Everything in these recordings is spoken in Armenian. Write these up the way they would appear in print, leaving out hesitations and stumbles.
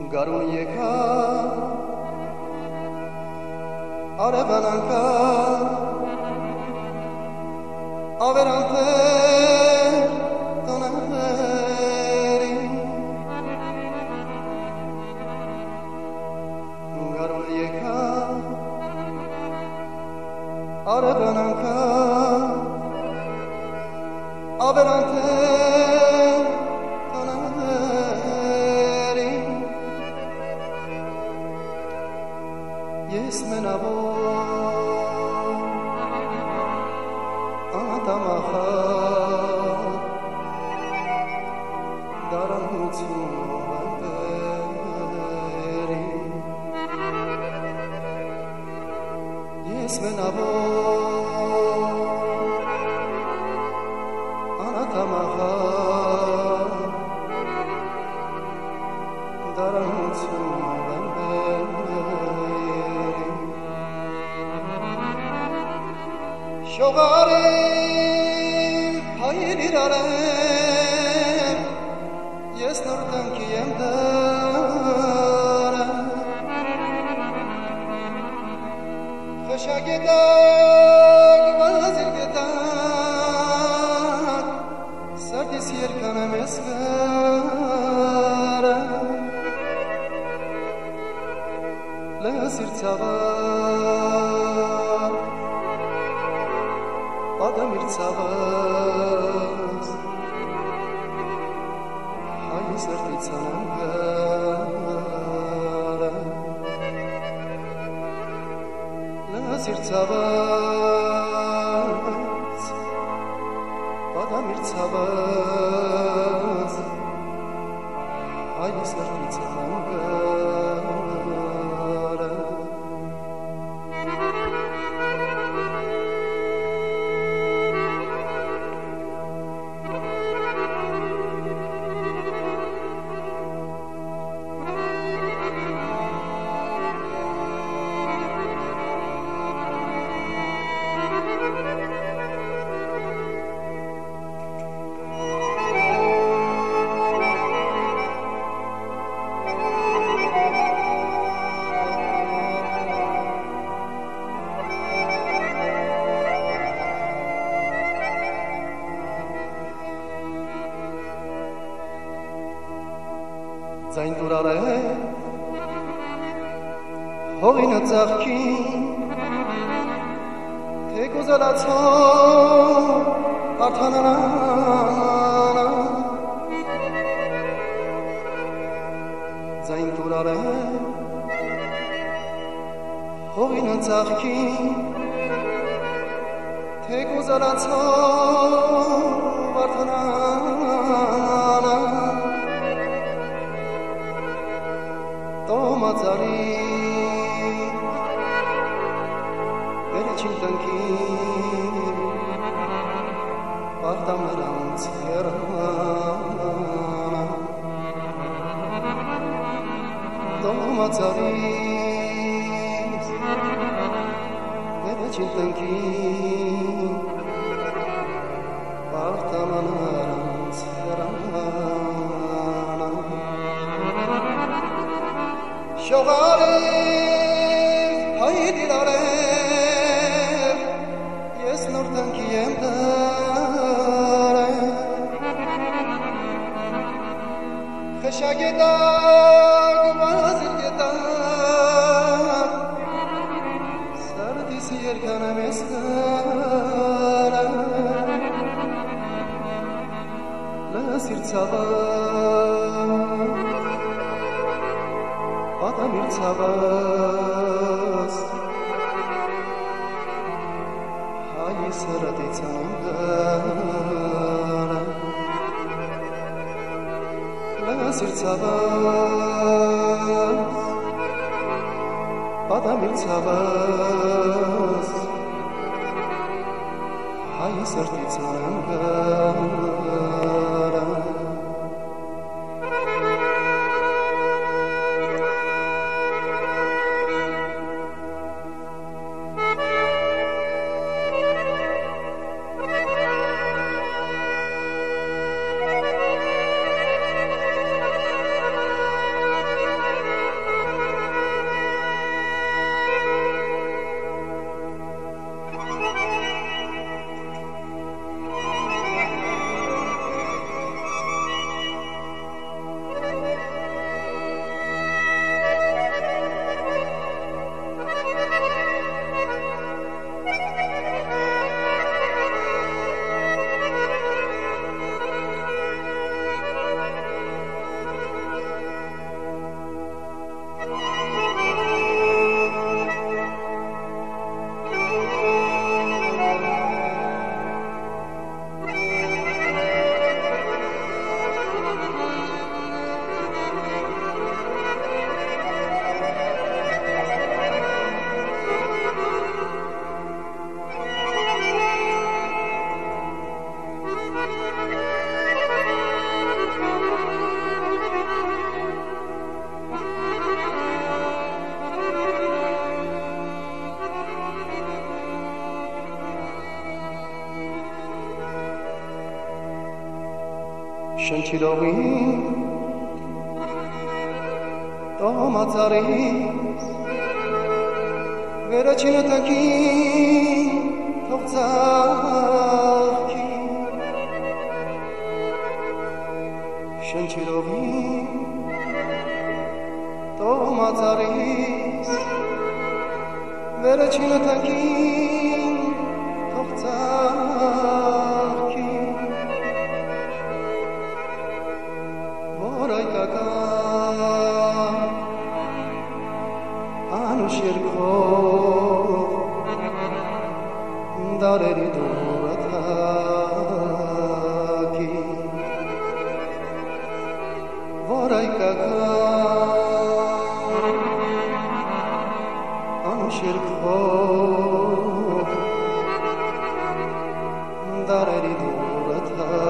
Garun եկա արևան անկա ավերանտեր տոների Garun եկա արևան անկա ավերանտեր Ես մենավոր անդամախար դարանություն բերի Ես մենավոր անդամախար դարանություն Շողարի հայր իրարեմ, ես նոր տնքի եմ դարը Խշագետակ, վազիր գետակ, սարդիս երկան եմ ես գարը Լսիր ծավար Պատամիր ծավաս, հայ սրտի ծանանգարը Լսիր ծավաս, պատամիր ծավաս, հայ սրտի ծանանգարը Ձայն դուրար է հողինը ծաղկին թե կուզալացող արդանանան Ձայն դուրար է հողինը ծաղկին թե կուզալացող արդանանան Տոմածարի վերջին տնքին Պարտամ նրանց հեռանա Տոմածարի վերջին տնքին Պարտամ նրանց հեռանա Շողարիվ հայր իրարև, ես նոր տնքի եմ դարև Խշագետակ, վազիր գետակ, սարդիս երկան եմ ես գարև Լսիր ծավար Պատամիր ծավաս, հայ սրտի ծանանգարը Լսիր ծավաս, պատամիր ծավաս, հայ սրտի ծանանգարը Շնչիրողի տոմածարիս վերջինը տակին թող ծաղկի Շնչիրողի տոմածարիս վերջինը տակին թող ծաղկի Անուշ երկով դարերի դուրը թակի որ այկական անուշ երկով դարերի դուրը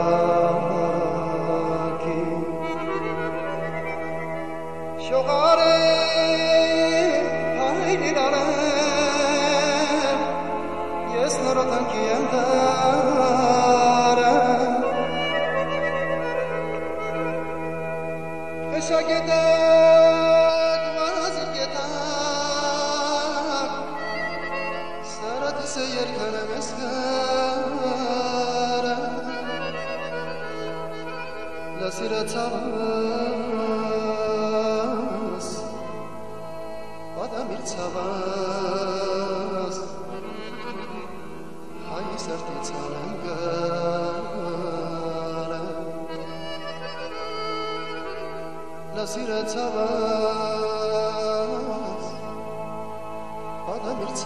թակի Շողարե Ես նորոթանքի եմ դարը Հեշագետակ, վազր գետակ Սարատիս է երկան եմ ես գարը Լասիրը ծավաս Պատամիր ծավաս Հայ սրտի ծանեմ գարը Լասիրը ծավաս Պատամիր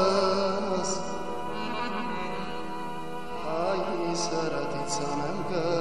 ծավաս Հայ սրտի ծանեմ գարը